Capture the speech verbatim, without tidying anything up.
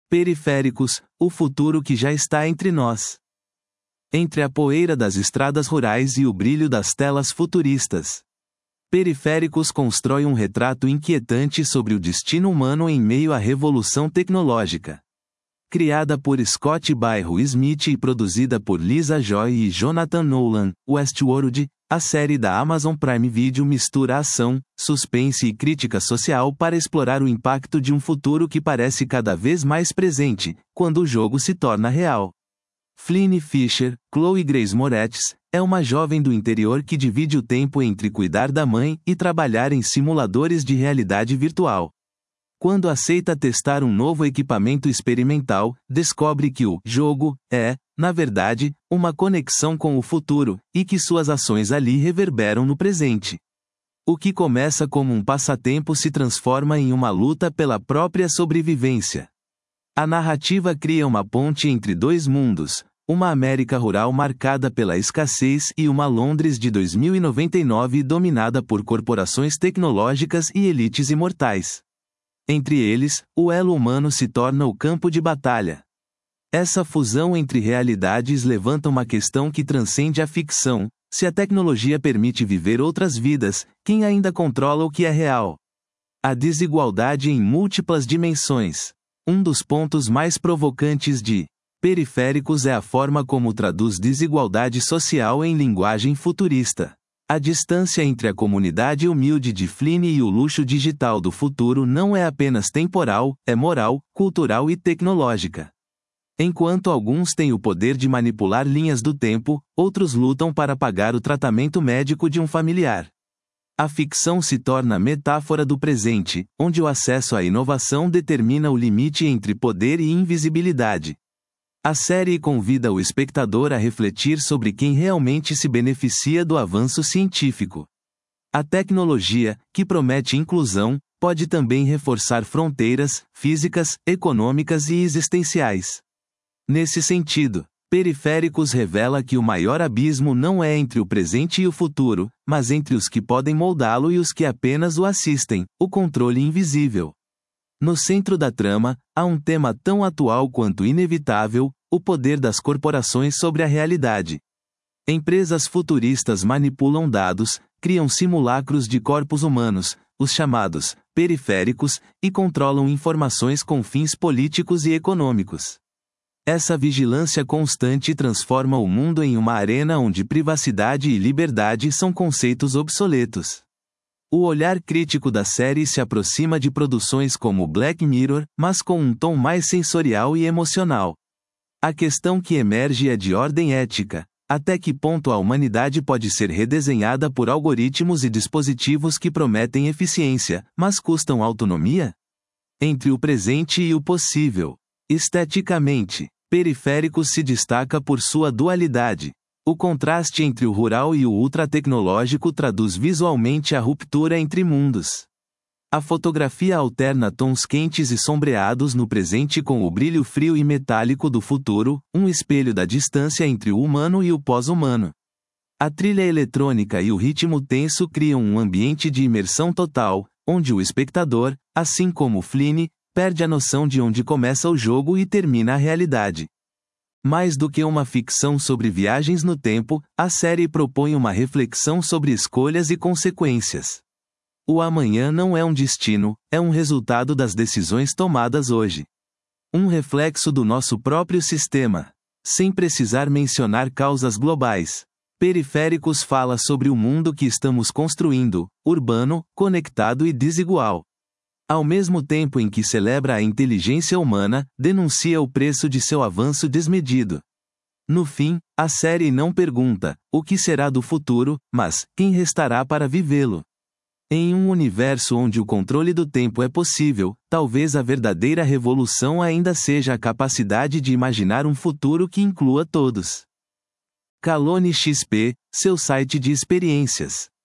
Periféricos, o futuro que já está entre nós. Entre a poeira das estradas rurais e o brilho das telas futuristas. Periféricos constrói um retrato inquietante sobre o destino humano em meio à revolução tecnológica. Criada por Scott Bairro Smith e produzida por Lisa Joy e Jonathan Nolan, Westworld, a série da Amazon Prime Video mistura ação, suspense e crítica social para explorar o impacto de um futuro que parece cada vez mais presente, quando o jogo se torna real. Flynn Fisher, Chloe Grace Moretz, é uma jovem do interior que divide o tempo entre cuidar da mãe e trabalhar em simuladores de realidade virtual. Quando aceita testar um novo equipamento experimental, descobre que o jogo é, na verdade, uma conexão com o futuro, e que suas ações ali reverberam no presente. O que começa como um passatempo se transforma em uma luta pela própria sobrevivência. A narrativa cria uma ponte entre dois mundos, uma América rural marcada pela escassez e uma Londres de dois mil e noventa e nove dominada por corporações tecnológicas e elites imortais. Entre eles, o elo humano se torna o campo de batalha. Essa fusão entre realidades levanta uma questão que transcende a ficção: se a tecnologia permite viver outras vidas, quem ainda controla o que é real? A desigualdade em múltiplas dimensões. Um dos pontos mais provocantes de Periféricos é a forma como traduz desigualdade social em linguagem futurista. A distância entre a comunidade humilde de Flynn e o luxo digital do futuro não é apenas temporal, é moral, cultural e tecnológica. Enquanto alguns têm o poder de manipular linhas do tempo, outros lutam para pagar o tratamento médico de um familiar. A ficção se torna metáfora do presente, onde o acesso à inovação determina o limite entre poder e invisibilidade. A série convida o espectador a refletir sobre quem realmente se beneficia do avanço científico. A tecnologia, que promete inclusão, pode também reforçar fronteiras físicas, econômicas e existenciais. Nesse sentido, Periféricos revela que o maior abismo não é entre o presente e o futuro, mas entre os que podem moldá-lo e os que apenas o assistem, o controle invisível. No centro da trama, há um tema tão atual quanto inevitável: o poder das corporações sobre a realidade. Empresas futuristas manipulam dados, criam simulacros de corpos humanos, os chamados periféricos, e controlam informações com fins políticos e econômicos. Essa vigilância constante transforma o mundo em uma arena onde privacidade e liberdade são conceitos obsoletos. O olhar crítico da série se aproxima de produções como Black Mirror, mas com um tom mais sensorial e emocional. A questão que emerge é de ordem ética: até que ponto a humanidade pode ser redesenhada por algoritmos e dispositivos que prometem eficiência, mas custam autonomia? Entre o presente e o possível. Esteticamente, Periféricos se destaca por sua dualidade. O contraste entre o rural e o ultratecnológico traduz visualmente a ruptura entre mundos. A fotografia alterna tons quentes e sombreados no presente com o brilho frio e metálico do futuro, um espelho da distância entre o humano e o pós-humano. A trilha eletrônica e o ritmo tenso criam um ambiente de imersão total, onde o espectador, assim como Flynn, perde a noção de onde começa o jogo e termina a realidade. Mais do que uma ficção sobre viagens no tempo, a série propõe uma reflexão sobre escolhas e consequências. O amanhã não é um destino, é um resultado das decisões tomadas hoje. Um reflexo do nosso próprio sistema. Sem precisar mencionar causas globais, Periféricos fala sobre o mundo que estamos construindo, urbano, conectado e desigual. Ao mesmo tempo em que celebra a inteligência humana, denuncia o preço de seu avanço desmedido. No fim, a série não pergunta o que será do futuro, mas quem restará para vivê-lo. Em um universo onde o controle do tempo é possível, talvez a verdadeira revolução ainda seja a capacidade de imaginar um futuro que inclua todos. Calone X P, seu site de experiências.